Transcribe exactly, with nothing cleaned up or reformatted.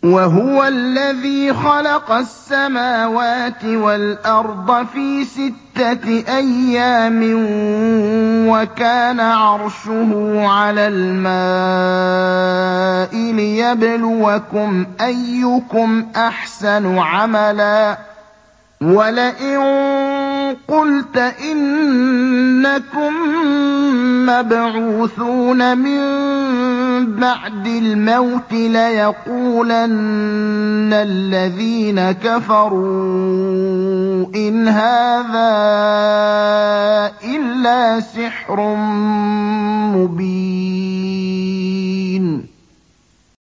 وَهُوَ الَّذِي خَلَقَ السَّمَاوَاتِ وَالْأَرْضَ فِي سِتَّةِ أَيَّامٍ وَكَانَ عَرْشُهُ عَلَى الْمَاءِ لِيَبْلُوَكُمْ أَيُّكُمْ أَحْسَنُ عَمَلًا ۗ وَلَئِن قُلْتَ إِنَّكُم مَّبْعُوثُونَ مِن بَعْدِ الْمَوْتِ لَيَقُولَنَّ الَّذِينَ كَفَرُوا إِنْ هَٰذَا إِلَّا سِحْرٌ مُّبِينٌ